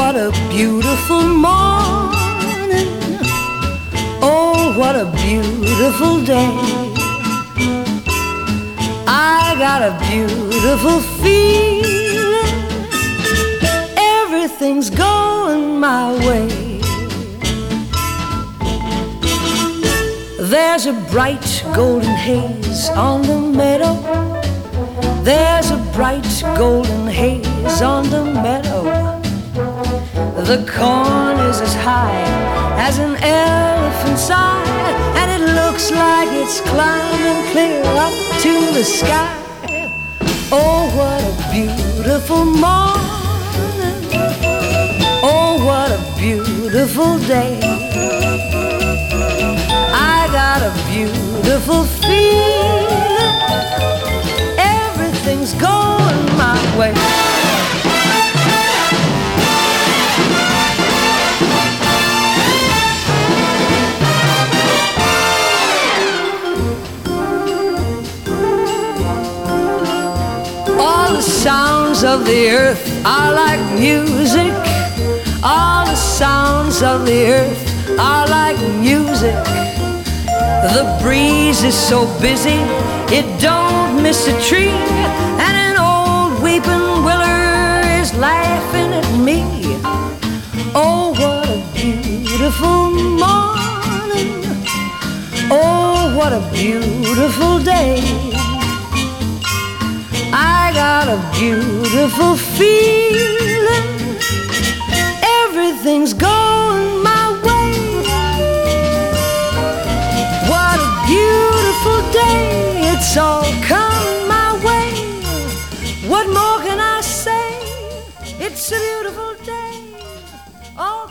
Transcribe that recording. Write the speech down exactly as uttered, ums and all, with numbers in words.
what a beautiful morning. Oh, what a beautiful day. I got a beautiful feeling. Everything's going my way. There's a bright golden haze on the meadow. There's a bright golden haze on the meadow. The corn is as high as an elephant's eye, and it looks like it's climbing clear up to the sky. Oh, what a beautiful morning. Oh, what a beautiful day. I got a beautiful feeling. Everything's going my way. All the sounds of the earth are like music. All the sounds of the earth are like music. The breeze is so busy, it don't miss a tree, and an old weeping willow is laughing at me. Oh, what a beautiful morning. Oh, what a beautiful day. I got a beautiful feeling. Everything's going my way. What a beautiful day. It's all coming my way. What more can I say? It's a beautiful day. All